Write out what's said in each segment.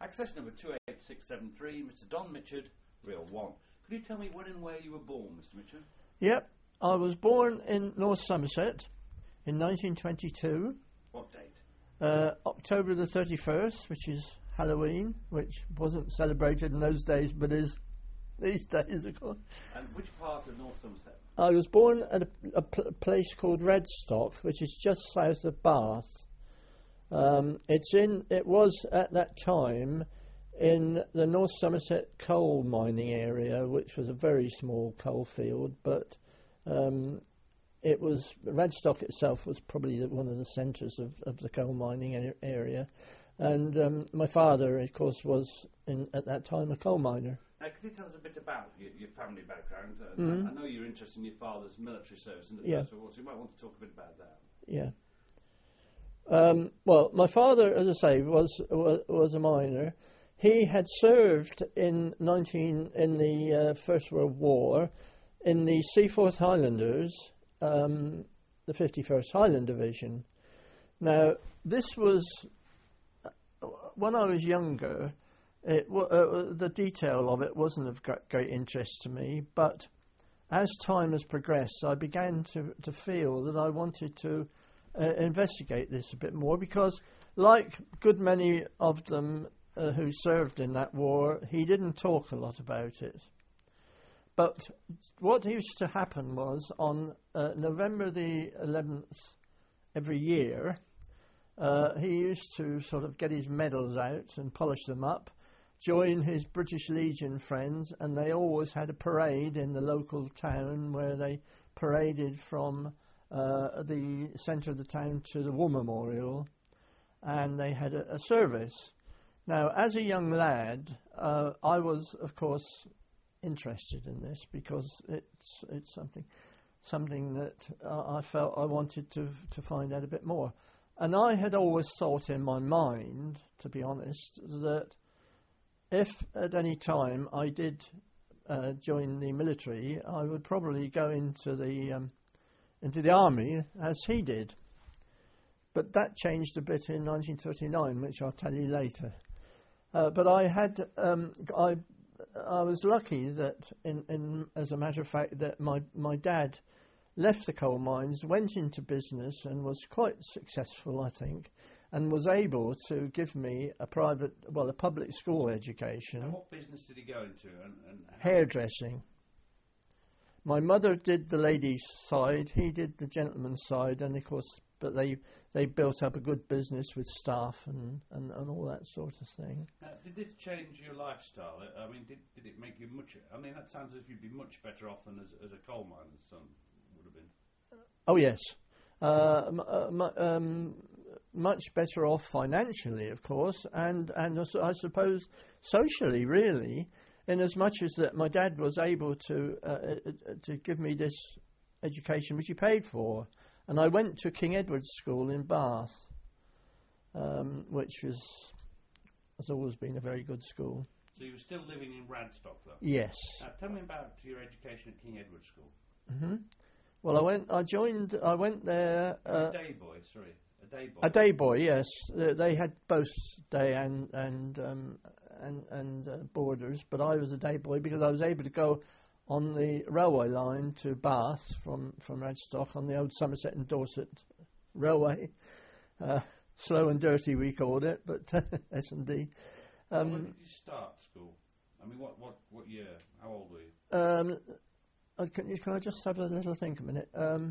Access number 28673, Mr. Don Mitchard, Reel 1. Could you tell me when and where you were born, Mr. Mitchard? Yep, I was born in North Somerset in 1922. What date? October the 31st, which is Halloween, which wasn't celebrated in those days, but is these days, of course. And which part of North Somerset? I was born at a place called Redstock, which is just south of Bath. It was at that time in the North Somerset coal mining area, which was a very small coal field, but Redstock itself was probably one of the centres of the coal mining area. And my father, of course, was at that time a coal miner. Now, could you tell us a bit about your family background? I know you're interested in your father's military service in the First World War, so you might want to talk a bit about that. Yeah. Well, my father, as I say, was a miner. He had served in the First World War in the Seaforth Highlanders, the 51st Highland Division. Now, this was when I was younger. The detail of it wasn't of great interest to me, but as time has progressed, I began to feel that I wanted to investigate this a bit more, because like good many of them who served in that war, he didn't talk a lot about it. But what used to happen was on November the 11th every year, he used to sort of get his medals out and polish them up, join his British Legion friends, and they always had a parade in the local town where they paraded from the centre of the town to the War Memorial, and they had a service. Now, as a young lad, I was, of course, interested in this because it's something that I felt I wanted to find out a bit more. And I had always thought in my mind, to be honest, that if at any time I did join the military, I would probably go into the army as he did. But that changed a bit in 1939, which I'll tell you later. But I was lucky that, as a matter of fact, that my dad left the coal mines, went into business, and was quite successful, I think, and was able to give me a public school education. And what business did he go into? And hairdressing. My mother did the ladies' side, he did the gentleman's side, and of course, but they built up a good business with staff and all that sort of thing. Did this change your lifestyle? I mean, did it make you much? I mean, that sounds as if you'd be much better off than as a coal miner's son would have been. Oh yes, much better off financially, of course, and I suppose socially, really, in as much as that my dad was able to give me this education, which he paid for. And I went to King Edward's School in Bath, which has always been a very good school. So you were still living in Radstock, though? Yes. Tell me about your education at King Edward's School. Mm-hmm. Well, I went there... A day boy, sorry. A day boy. A day boy, yes. They had both day and boarders, but I was a day boy because I was able to go on the railway line to Bath from Radstock on the old Somerset and Dorset railway. Slow and dirty, we called it, but S&D. When did you start school? I mean, what year? How old were you? Can I just have a little think a minute?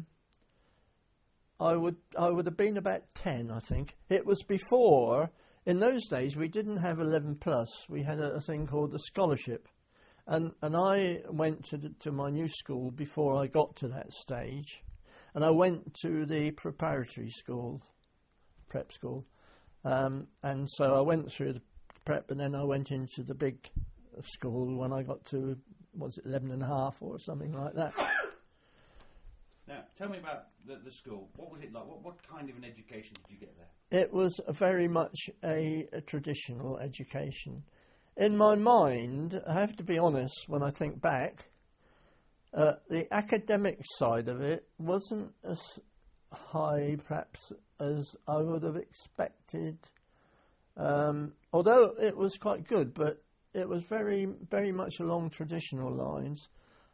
I would have been about 10, I think. It was before. In those days, we didn't have 11 plus. We had a thing called the scholarship. And I went to my new school before I got to that stage, and I went to the preparatory school, prep school, and so I went through the prep, and then I went into the big school when I got to, was it 11 and a half or something like that. Now, tell me about the school. What was it like? What kind of an education did you get there? It was very much a traditional education. In my mind, I have to be honest, when I think back, the academic side of it wasn't as high, perhaps, as I would have expected Although it was quite good, but it was very, very much along traditional lines.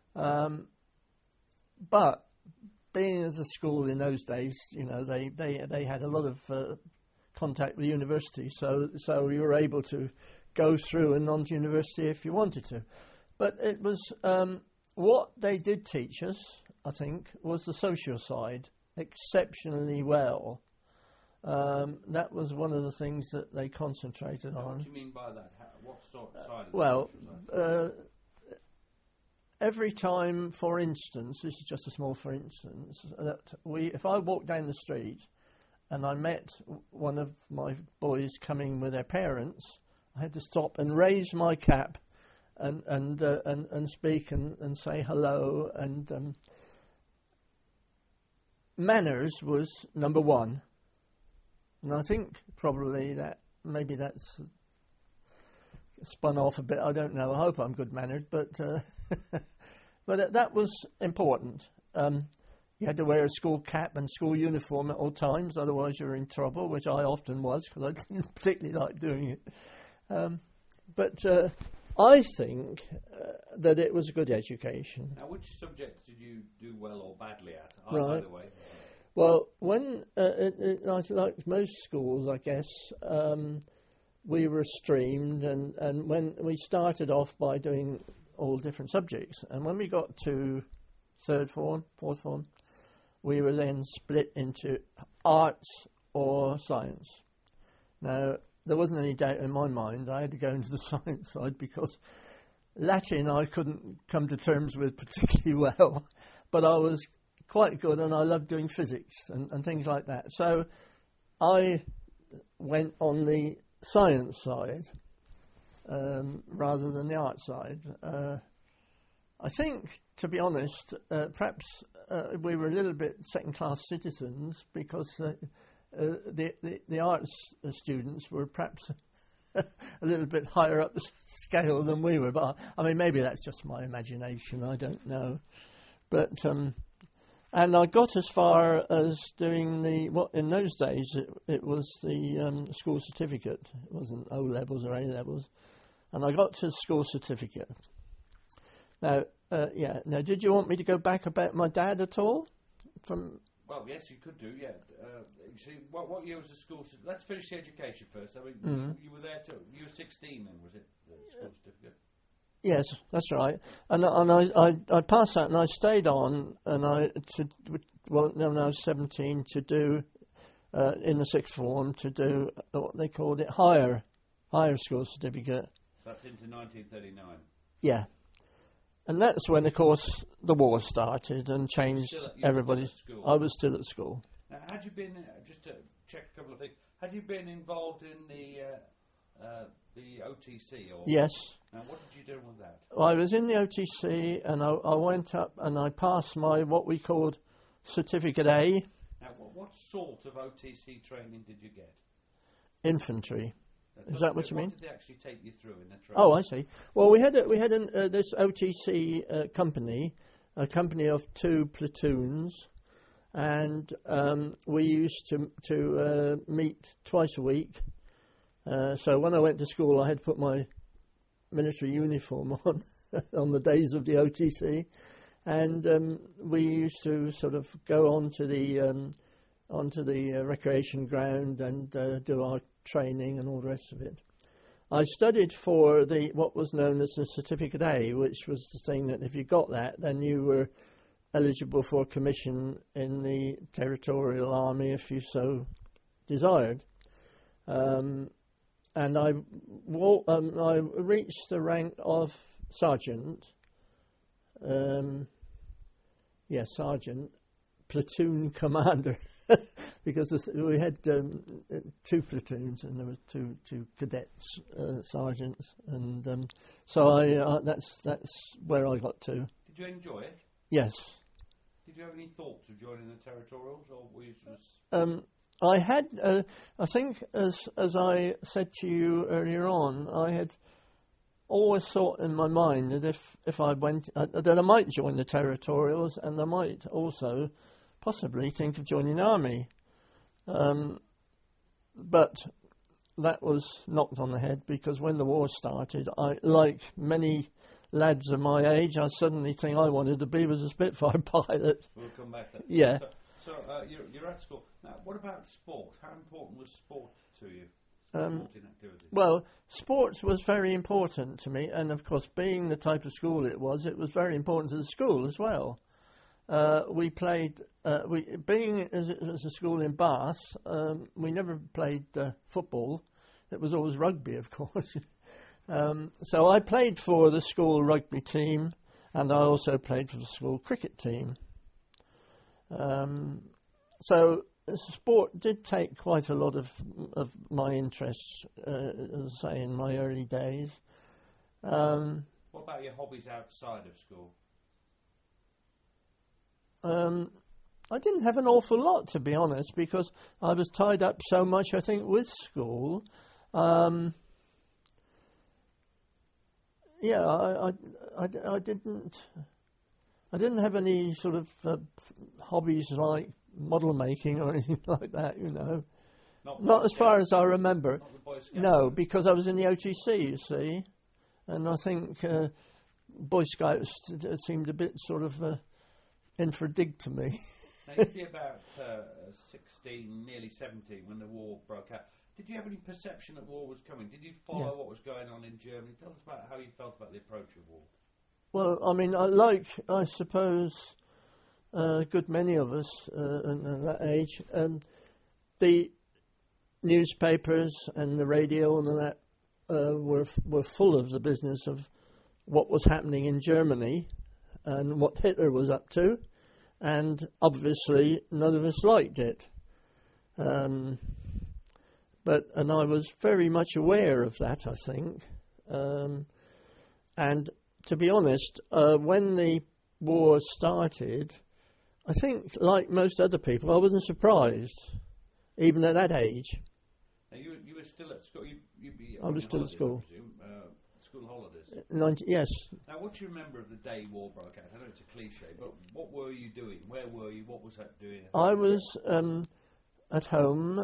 But being as a school in those days, they had a lot of contact with the university, so you were able to go through and on to university if you wanted to. But it was what they did teach us, I think, was the social side exceptionally well. That was one of the things that they concentrated on. What do you mean by that? What sort of side of well, the social side? Every time, for instance, this is just a small for instance, that if I walked down the street and I met one of my boys coming with their parents, I had to stop and raise my cap and speak and say hello. And manners was number one. And I think probably maybe that's spun off a bit. I don't know. I hope I'm good mannered, but that was important. You had to wear a school cap and school uniform at all times, otherwise you were in trouble, which I often was because I didn't particularly like doing it. But I think that it was a good education. Now, which subjects did you do well or badly at? Right. By the way. Well, when like most schools, I guess, we were streamed, and when we started off by doing all different subjects, and when we got to third form, fourth form, we were then split into arts or science. Now, there wasn't any doubt in my mind I had to go into the science side because Latin I couldn't come to terms with particularly well, but I was quite good and I loved doing physics and things like that. So I went on the science side rather than the art side. I think, to be honest, perhaps we were a little bit second-class citizens because the arts students were perhaps a little bit higher up the scale than we were. But I mean, maybe that's just my imagination. I don't know. But and I got as far as doing in those days it was the school certificate. It wasn't O levels or A levels, and I got to school certificate. Now, Now, did you want me to go back about my dad at all? Well, yes, you could do, yeah. See, what year was the school? Let's finish the education first. I mean, you were there too. You were 16 then, was it? The school certificate. Yes, that's right. And I passed that, and I stayed on, and I was 17 to do in the sixth form to do what they called it higher school certificate. So that's into 1939. Yeah. And that's when, of course, the war started and changed everybody's. I was still at school. Now, had you been, just to check a couple of things, had you been involved in the OTC? Or yes. Now, what did you do with that? Well, I was in the OTC, and I went up and I passed my, what we called Certificate A. Now, what sort of OTC training did you get? Infantry. Is that what you mean? What did they actually take you through in the training? Oh, I see. Well, we had this OTC company, a company of 2 platoons, and we used to meet twice a week. So when I went to school, I had to put my military uniform on the days of the OTC, and we used to sort of go onto the recreation ground and do our training and all the rest of it. I studied for what was known as the Certificate A, which was the thing that if you got that, then you were eligible for commission in the Territorial Army if you so desired. And I reached the rank of sergeant. Sergeant, platoon commander. Because we had 2 platoons and there were two cadets, sergeants, and so that's where I got to. Did you enjoy it? Yes. Did you have any thoughts of joining the Territorials, or were you just... I had, I think, as I said to you earlier on, I had always thought in my mind that if I went, that I might join the Territorials, and I might also possibly think of joining the army. But that was knocked on the head because when the war started, I, like many lads of my age, I suddenly think I wanted to be was a Spitfire pilot. We'll come back to that. Yeah. So you're at school. Now, what about sport? How important was sport to you? Sporting activities? Well, sports was very important to me, and of course, being the type of school it was very important to the school as well. We played, being as it was a school in Bath, we never played football. It was always rugby, of course. So I played for the school rugby team, and I also played for the school cricket team. So sport did take quite a lot of my interests, as I say, in my early days. What about your hobbies outside of school? I didn't have an awful lot, to be honest, because I was tied up so much, I think, with school. Yeah, I didn't have any sort of hobbies like model making or anything like that, you know. Not as far as I remember. Not the Boy Scouts? No, because I was in the OTC, you see, and I think Boy Scouts seemed a bit sort of in for a dig to me. Now, you'd be about 16, nearly 17 when the war broke out. Did you have any perception that war was coming? Did you follow what was going on in Germany? Tell us about how you felt about the approach of war. Well, I mean, I suppose, a good many of us at that age, the newspapers and the radio and that were full of the business of what was happening in Germany and what Hitler was up to, and obviously none of us liked it. And I was very much aware of that, I think. And to be honest, when the war started, I think, like most other people, I wasn't surprised, even at that age. Now you were still at school? I was still at school. I presume, school holidays? Yes. Now, what do you remember of the day war broke out? I know it's a cliche, but what were you doing? Where were you? What was that doing? I was at home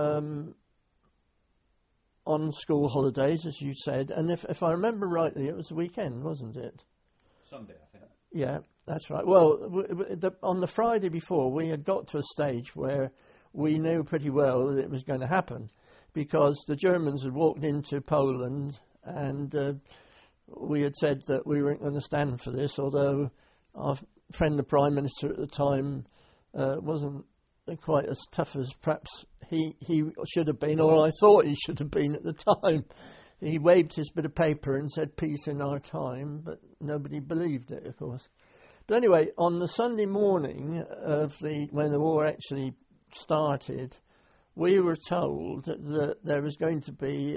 on school holidays, as you said, and if I remember rightly, it was a weekend, wasn't it? Sunday, I think. Yeah, that's right. Well, on the Friday before, we had got to a stage where we knew pretty well that it was going to happen, because the Germans had walked into Poland, and we had said that we weren't going to stand for this, although our friend the Prime Minister at the time wasn't quite as tough as perhaps he should have been, or I thought he should have been at the time. He waved his bit of paper and said peace in our time, but nobody believed it, of course. But anyway, on the Sunday morning when the war actually started, we were told that there was going to be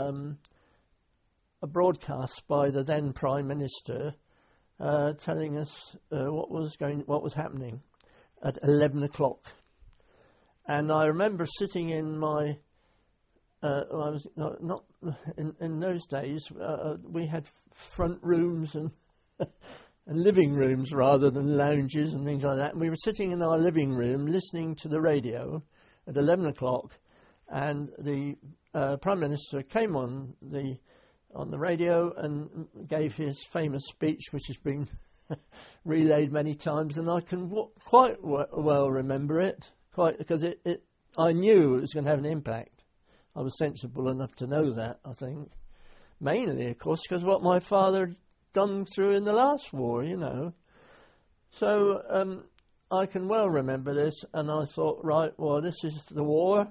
a broadcast by the then Prime Minister telling us what was happening at 11 o'clock. And I remember sitting in my, I was not in those days. We had front rooms and living rooms rather than lounges and things like that. And we were sitting in our living room listening to the radio at 11 o'clock, and the Prime Minister came on the radio and gave his famous speech, which has been relayed many times, and I can quite well remember it. Because I knew it was going to have an impact. I was sensible enough to know that, I think. Mainly, of course, because what my father had done through in the last war, you know. So I can well remember this, and I thought, right, well, this is the war.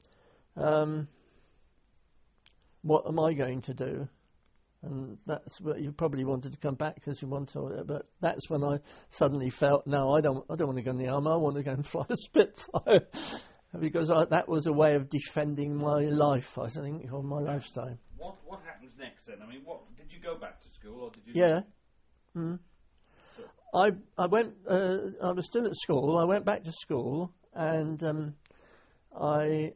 What am I going to do? And that's what you probably wanted to come back because you wanted to, but that's when I suddenly felt, no, I don't want to go in the army. I want to go and fly a Spitfire, because that was a way of defending my life, I think, or my lifestyle. What happens next then? I mean, did you go back to school, or did you? Yeah. I went. I was still at school. I went back to school, and I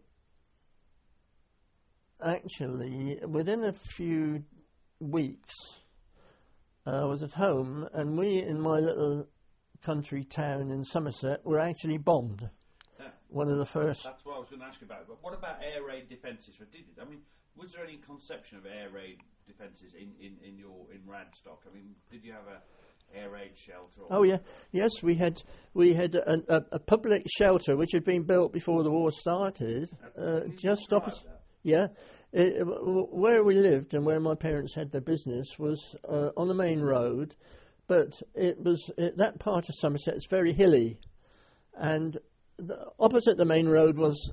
actually, within a few weeks, I was at home, and we in my little country town in Somerset were actually bombed. one of the first. That's what I was going to ask you about. But what about air raid defences? Was there any conception of air raid defences in Radstock? I mean, did you have a air raid shelter? Oh yeah, yes, we had a public shelter which had been built before the war started, just opposite. Yeah, where we lived and where my parents had their business was on the main road, but that part of Somerset is very hilly, and opposite the main road was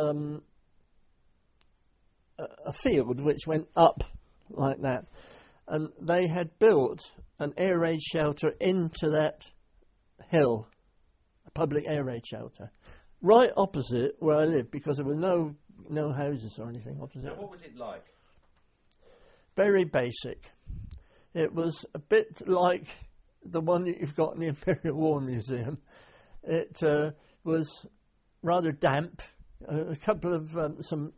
a field which went up like that, and they had built an air raid shelter into that hill, a public air raid shelter, right opposite where I lived, because there were no houses or anything opposite. Now, what was it like? Very basic. It was a bit like the one that you've got in the Imperial War Museum. It was rather damp, a couple of some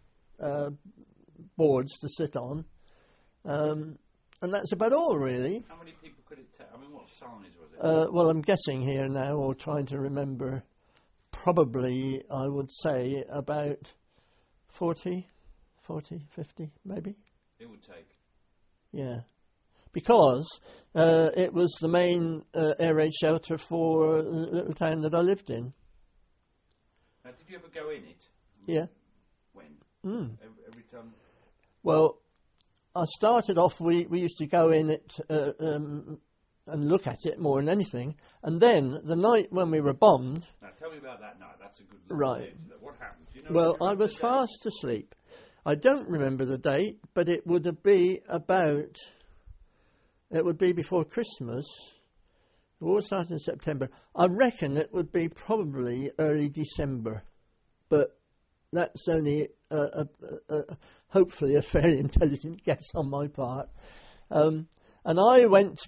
boards to sit on, and that's about all, really. How many people could it take? I mean, what size was it? Well, I'm guessing here now, or trying to remember, probably, I would say, about 40, 50, maybe. It would take. Yeah. Because it was the main air raid shelter for the little town that I lived in. Now, did you ever go in it? Yeah. When? Every time? Well, I started off, we used to go in it and look at it more than anything. And then, the night when we were bombed... Now, tell me about that night. That's a good... Right. What happened? Do you know? Well, I was fast asleep. I don't remember the date, but it would be about... It would be before Christmas. The war started in September. I reckon it would be probably early December. But that's only hopefully a fairly intelligent guess on my part. And I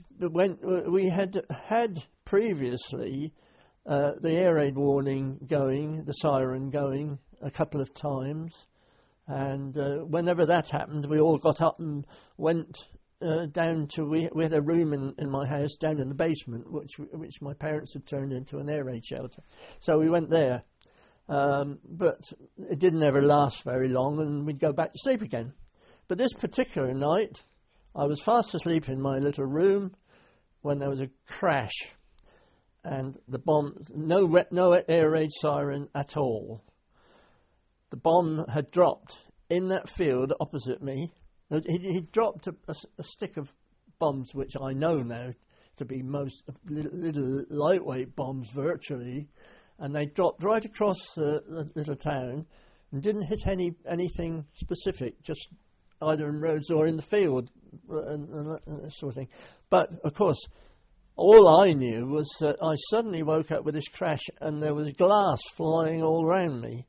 we had previously the air raid warning going, the siren going a couple of times. And whenever that happened, we all got up and went down to, we had a room in my house down in the basement, which my parents had turned into an air raid shelter. So we went there. But it didn't ever last very long, and we'd go back to sleep again. But this particular night, I was fast asleep in my little room when there was a crash, and the bomb, no air raid siren at all. The bomb had dropped in that field opposite me. He dropped a stick of bombs, which I know now to be most little lightweight bombs virtually, and they dropped right across the little town and didn't hit anything specific, just either in roads or in the field and that sort of thing. But, of course, all I knew was that I suddenly woke up with this crash and there was glass flying all around me.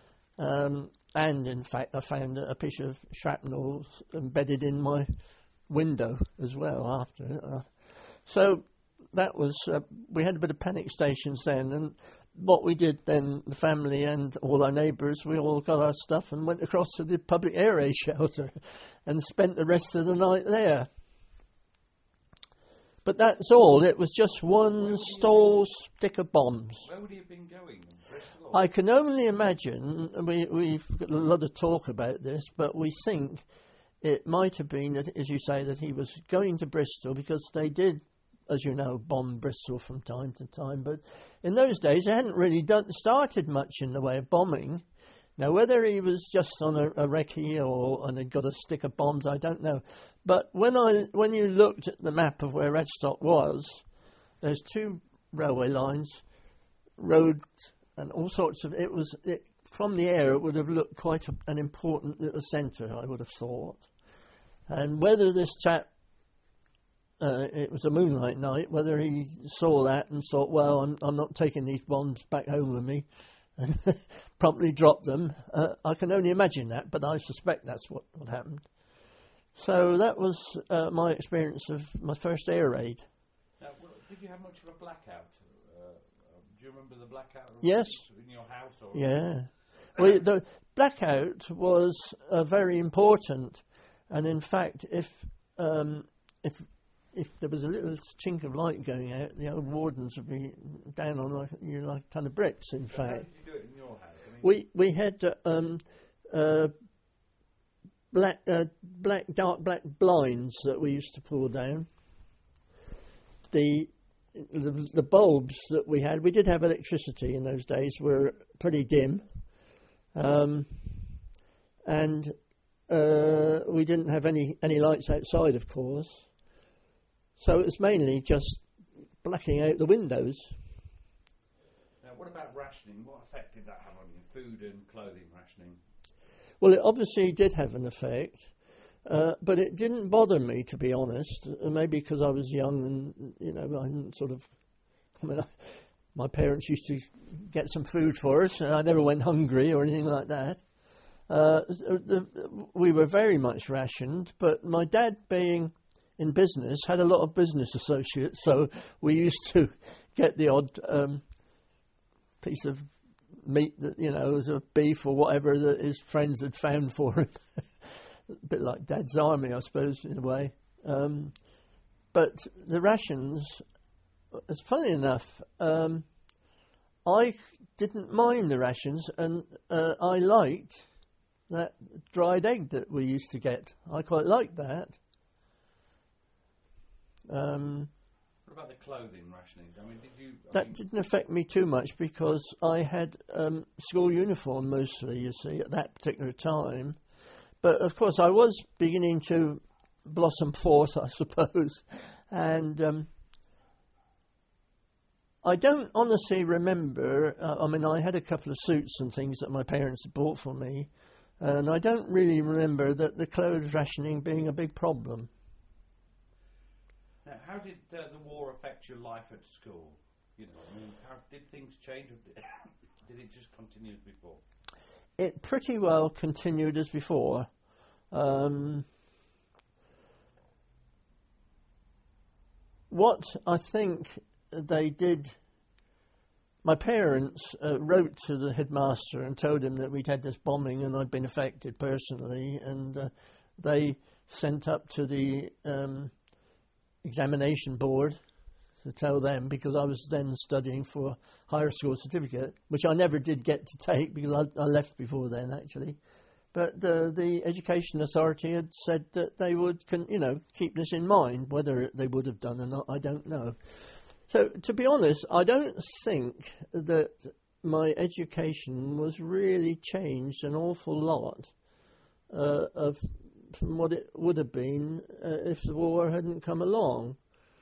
And, in fact, I found a piece of shrapnel embedded in my window as well after it. So that was, we had a bit of panic stations then, and what we did then, the family and all our neighbours, we all got our stuff and went across to the public air raid shelter and spent the rest of the night there. But that's all. It was just one stall stick of bombs. Where would he have been going? Bristol? I can only imagine, we've got a lot of talk about this, but we think it might have been, as you say, that he was going to Bristol, because they did, as you know, bomb Bristol from time to time. But in those days, they hadn't really started much in the way of bombing. Now, whether he was just on a recce and had got a stick of bombs, I don't know. But when you looked at the map of where Radstock was, there's two railway lines, roads, and all sorts of... From the air, it would have looked quite an important little centre, I would have thought. And whether this chap... it was a moonlight night, whether he saw that and thought, well, I'm not taking these bombs back home with me, and promptly dropped them. I can only imagine that, but I suspect that's what happened. So that was my experience of my first air raid. Now, did you have much of a blackout? Do you remember the blackout? Yes. In your house? Or yeah. Well, the blackout was very important, and in fact, if if there was a little chink of light going out, the old wardens would be down on like a ton of bricks. In So how fact, did you do it in your house? I mean, we had dark black blinds that we used to pull down. The bulbs that we had, we did have electricity in those days, were pretty dim, and we didn't have any lights outside, of course. So it was mainly just blacking out the windows. now, what about rationing? What effect did that have on you? Food and clothing rationing? Well, it obviously did have an effect, but it didn't bother me, to be honest. Maybe because I was young and, I didn't my parents used to get some food for us, and I never went hungry or anything like that. We were very much rationed, but my dad, being in business, had a lot of business associates, so we used to get the odd piece of meat that, as a beef or whatever that his friends had found for him. A bit like Dad's army, I suppose, in a way. But the rations, it's funny enough, I didn't mind the rations, and I liked that dried egg that we used to get. I quite liked that. What about the clothing rationing? I mean, That didn't affect me too much because I had school uniform mostly, you see, at that particular time. But of course, I was beginning to blossom forth, I suppose, and I don't honestly remember. I had a couple of suits and things that my parents had bought for me, and I don't really remember that the clothes rationing being a big problem. Now, how did the war affect your life at school? How did things change, or did it just continue as before? It pretty well continued as before. What I think they did, my parents wrote to the headmaster and told him that we'd had this bombing and I'd been affected personally, and they sent up to the examination board to tell them, because I was then studying for higher school certificate, which I never did get to take because I left before then, actually. But the education authority had said that they would, keep this in mind. Whether they would have done or not, I don't know. So, to be honest, I don't think that my education was really changed an awful lot from what it would have been if the war hadn't come along.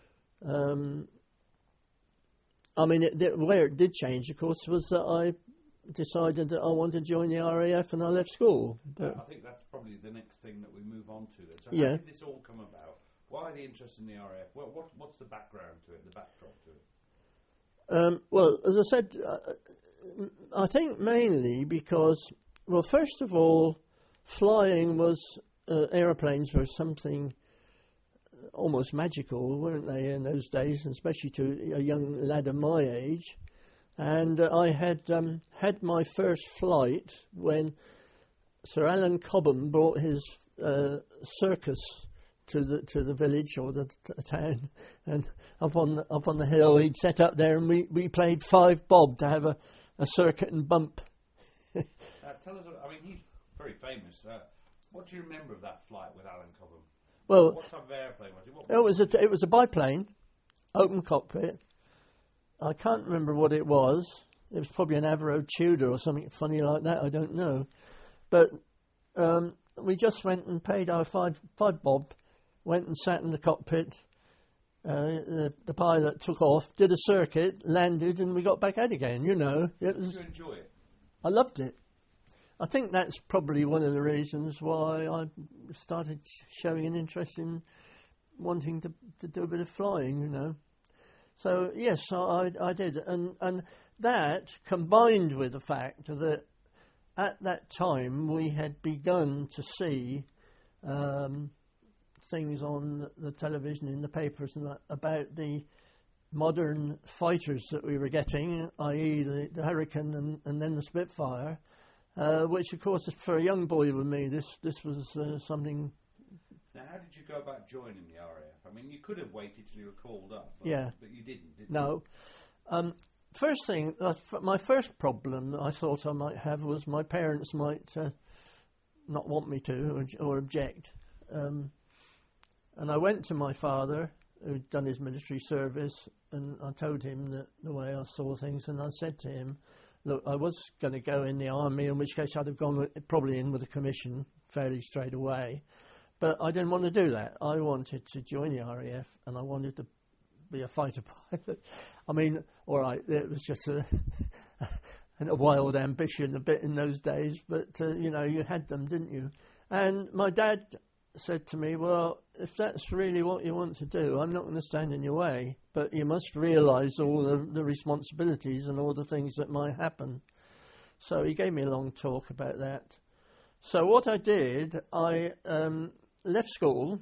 Where it did change, of course, was that I decided that I wanted to join the RAF and I left school. But I think that's probably the next thing that we move on to. So yeah. How did this all come about? Why the interest in the RAF? What's the background to it, the backdrop to it? Well, as I said, I think mainly because, well, first of all, flying was, aeroplanes were something almost magical, weren't they, in those days, and especially to a young lad of my age. And I had had my first flight when Sir Alan Cobham brought his circus to the village or the town, and up on the hill he'd set up there, and we played 5 bob to have a circuit and bump. Tell us, he's very famous. What do you remember of that flight with Alan Cobham? Well, what type of airplane was it? It was a biplane, open cockpit. I can't remember what it was. It was probably an Avro Tudor or something funny like that. I don't know. But we just went and paid our 5 bob, went and sat in the cockpit. The pilot took off, did a circuit, landed, and we got back out again. Did you enjoy it? I loved it. I think that's probably one of the reasons why I started showing an interest in wanting to do a bit of flying, So, yes, I did. And that, combined with the fact that at that time we had begun to see things on the television, in the papers, and that, about the modern fighters that we were getting, i.e. the Hurricane and then the Spitfire, which, of course, for a young boy with me, this was something. Now, how did you go about joining the RAF? I mean, you could have waited till you were called up, but, Yeah. but you didn't, did No. First thing, my first problem I thought I might have was my parents might not want me to or object. And I went to my father, who'd done his military service, and I told him that the way I saw things, and I said to him, look, I was going to go in the army, in which case I'd have gone probably in with a commission fairly straight away. But I didn't want to do that. I wanted to join the RAF, and I wanted to be a fighter pilot. I mean, all right, it was just a wild ambition a bit in those days, but, you had them, didn't you? And my dad said to me, well, if that's really what you want to do, I'm not going to stand in your way, but you must realise all the responsibilities and all the things that might happen. So he gave me a long talk about that. So what I did, I left school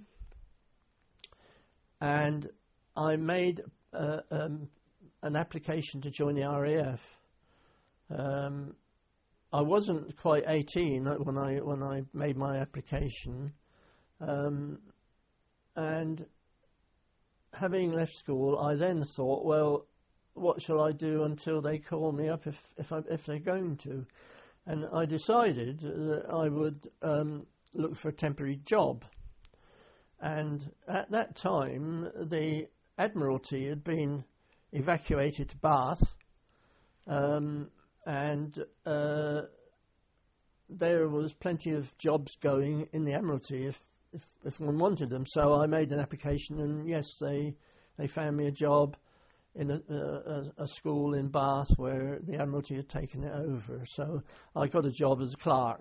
and I made an application to join the RAF. I wasn't quite 18 when I made my application, and having left school, I then thought, well, what shall I do until they call me up if they're going to? And I decided that I would look for a temporary job. And at that time, the Admiralty had been evacuated to Bath, and there was plenty of jobs going in the Admiralty if one wanted them. So I made an application, and yes, they found me a job in a school in Bath where the Admiralty had taken it over. So I got a job as a clerk.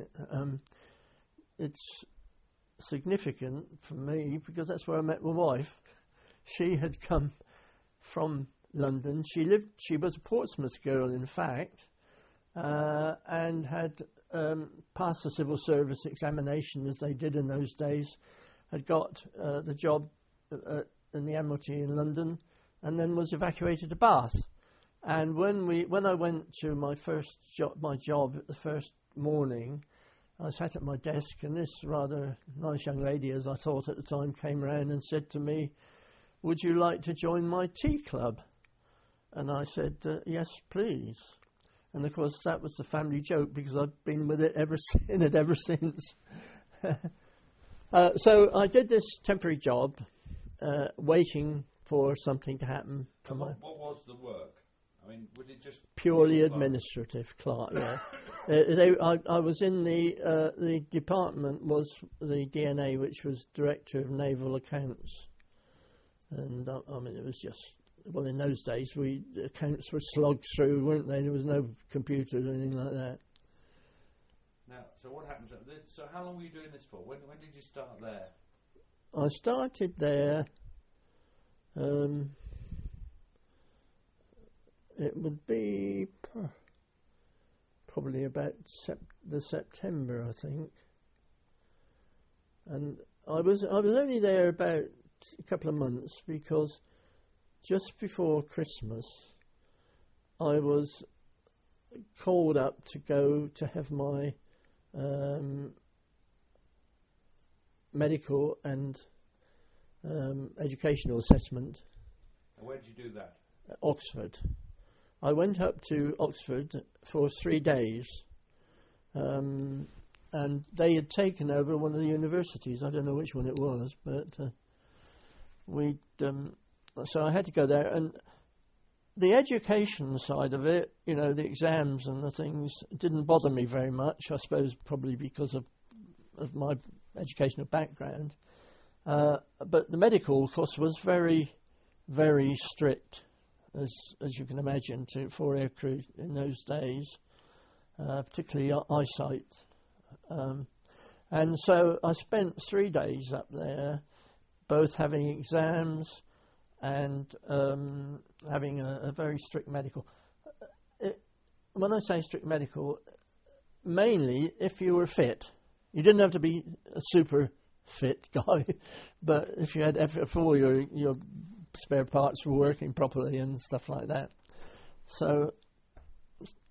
It's significant for me because that's where I met my wife. She had come from London. She was a Portsmouth girl, in fact, and had passed the civil service examination, as they did in those days, had got the job in the Admiralty in London, and then was evacuated to Bath. And when I went to my job the first morning, I sat at my desk, and this rather nice young lady, as I thought at the time, came around and said to me, "Would you like to join my tea club?" And I said, "Yes, please." And of course, that was the family joke because I've been with it ever since. So I did this temporary job, waiting for something to happen. What was the work? I mean, was it just purely administrative, clerk? Yeah. I was in the department was the DNA, which was Director of Naval Accounts, and I mean it was just. Well, in those days, the accounts were slogged through, weren't they? There was no computers or anything like that. Now, so what happens? So how long were you doing this for? When did you start there? I started there, it would be probably about the September, I think. And I was only there about a couple of months because just before Christmas, I was called up to go to have my medical and educational assessment. And where did you do that? At Oxford. I went up to Oxford for 3 days, and they had taken over one of the universities. I don't know which one it was, but so I had to go there, and the education side of it, the exams and the things, didn't bother me very much, I suppose probably because of my educational background. But the medical, of course, was very, very strict, as you can imagine, for aircrew in those days, particularly eyesight. And so I spent 3 days up there, both having exams and having a very strict medical. When I say strict medical, mainly if you were fit. You didn't have to be a super fit guy, but if you had if all your spare parts were working properly and stuff like that. So